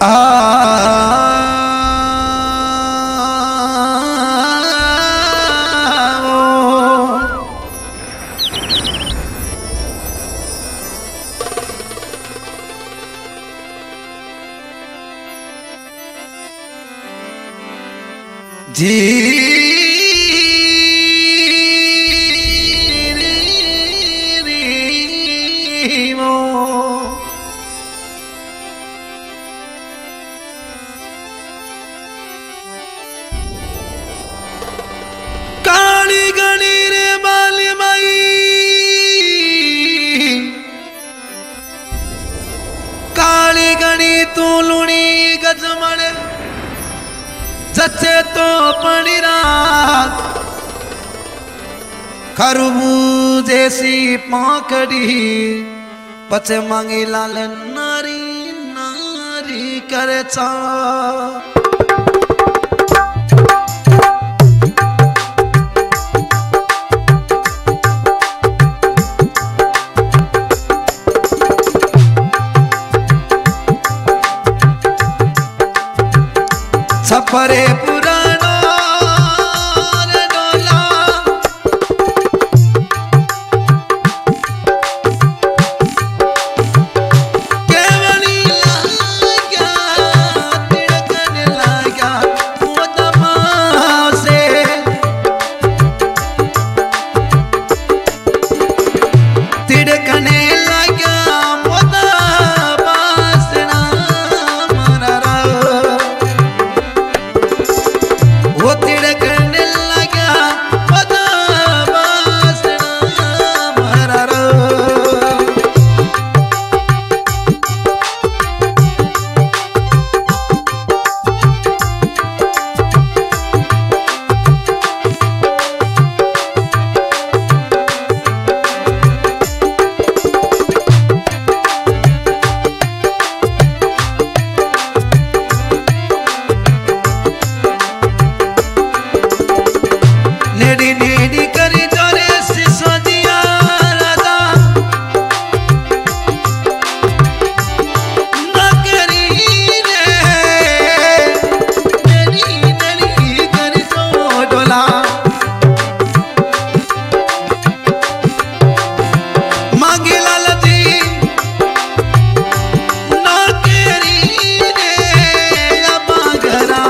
काली गणी रे बाली माई काली गणी तू लुणी गजमण जचे तो पणिरा खरबूजेसी पाकड़ी पचे मांगी लाल नारी नारी करे चा छपरे पुरानो रे डोला केवली लाग्या तिड़कने लाग्या मोदमा से तिड़कने लाग्या मोदमा से ना मरा वो तिड़कने लगा पता बासना मरा नेड़ी नेड़ी करी जोरे सिसो दिया राजा नकरी रे नेड़ी नेड़ी करी सो डोला मांगी लालती नकरी रे अबागरा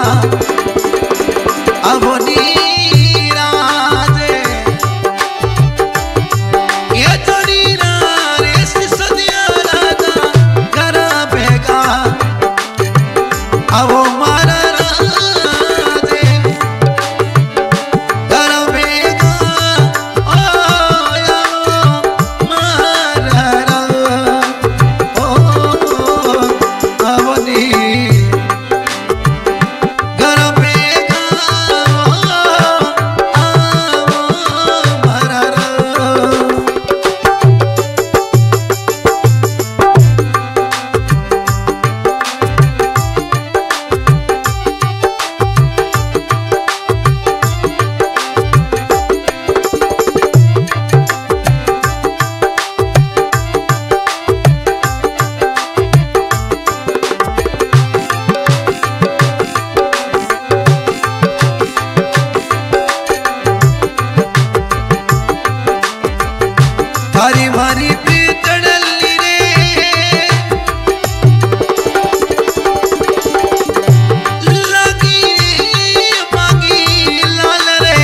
अबोनी थारी मारी प्रीतड़ली रे लगी मांगी लाल रे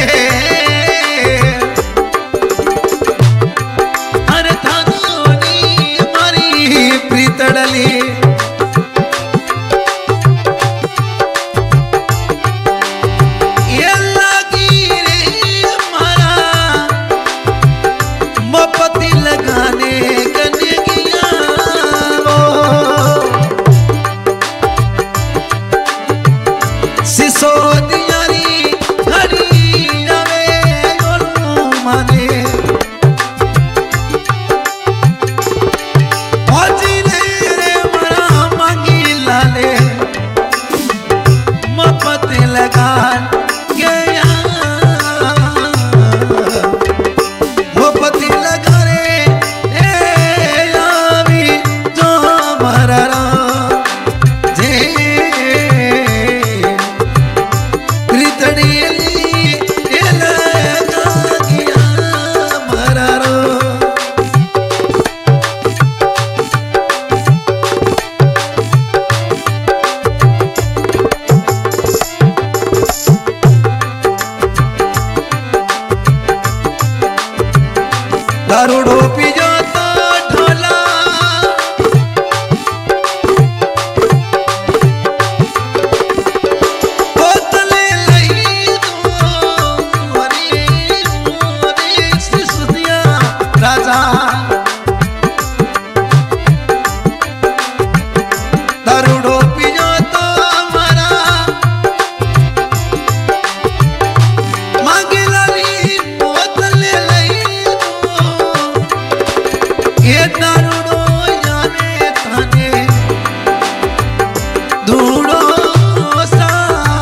अरे थानी मारी प्रीतड़ली लगाने दारूडो पियो तो ढोला बोतले लई दो रे सिसोदिया राजा दारूडो पियो तो मारा मांगे लाली बोतले लई ये दारूडो जाने थाने धूड़ो सा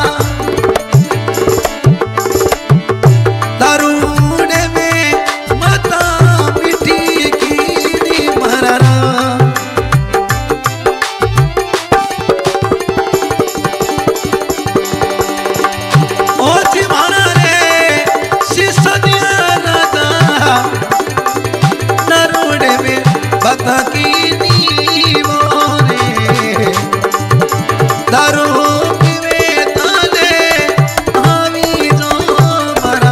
दारूडे में माता मिठी की मरारा ओची माना रे सिसोदिया राजा दारूडे में बता की नीवो रे दारू पीवे ताले आवी जो मरा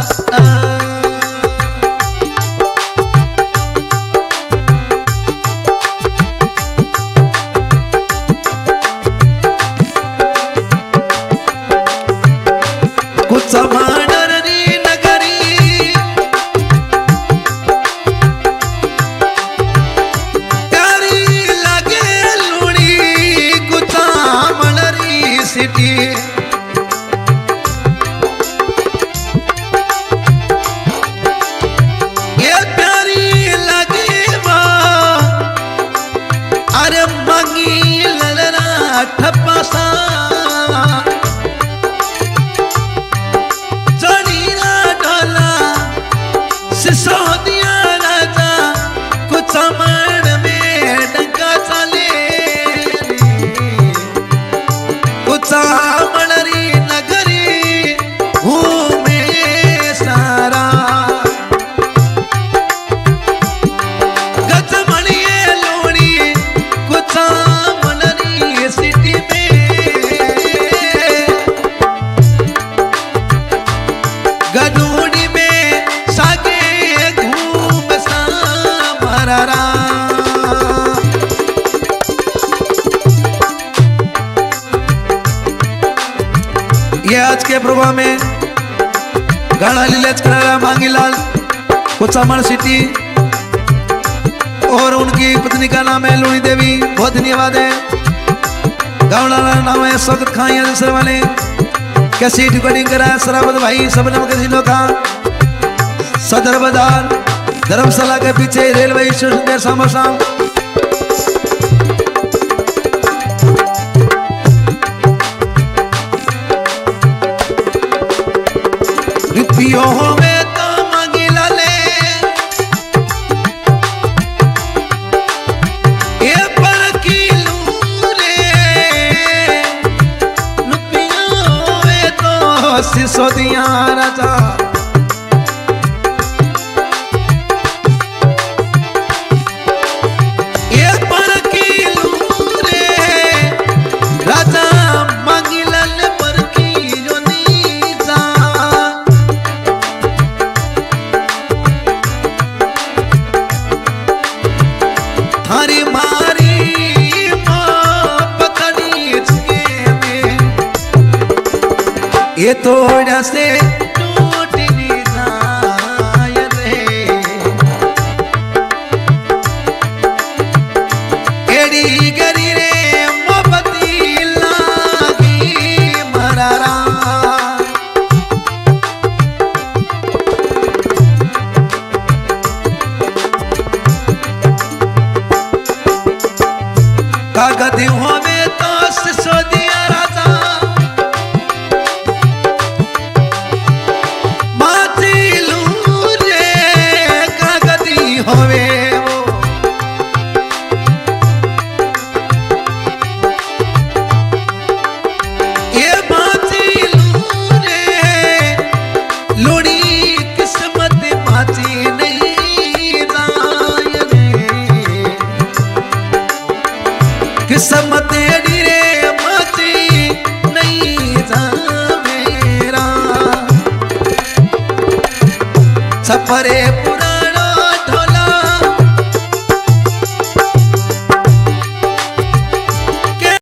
कुछ माडरनी नगरी प्यारी लगे लूड़ी कुछ मलरी सिटी ये प्यारी लगे अरे मंगी ललरा ठप्पा जड़ीरा ढोला सिसोदिया राजा कुछ मन में डंका चले कुछ मलरी नगरी घूमे सारा गजमणिए लोड़ी कुछ मलरी सिटी में गडूडी में सागे घूम सा मरारा ये आज के प्रोग्राम में गाना लीलेज करारा मांगीलाल कुचामण सिटी और उनकी पत्नी का नाम है लूणी देवी। बहुत धन्यवाद है। गावड़ा नाम है स्वागत खाई दूसरे वाले कैसी रिकॉर्डिंग करा है सराबत भाई सब नम कैसीनो का सदर बाजार धर्मशाला के पीछे रेलवे स्टेशन के सामने रुपयों में तो मांगिला ले ये पर किलो रे रुपयों में तो सिसोदिया राजा ये पर किलो रे राजा मांगिला ले पर किलो नीजा थारी मारी पकड़ी ये थोड़ा से टूट नहीं जाए रे एड़ी गरी रे मोहब्बती लागी मरारा कागज होवे तो सिसोदिया राजा माचिलू रे कागजी होवे वो ये माचिलू रे लूड़ी किस्मत माची नहीं जाए रे किस्मत एड़ी रे माची नहीं जा मेरा सफरे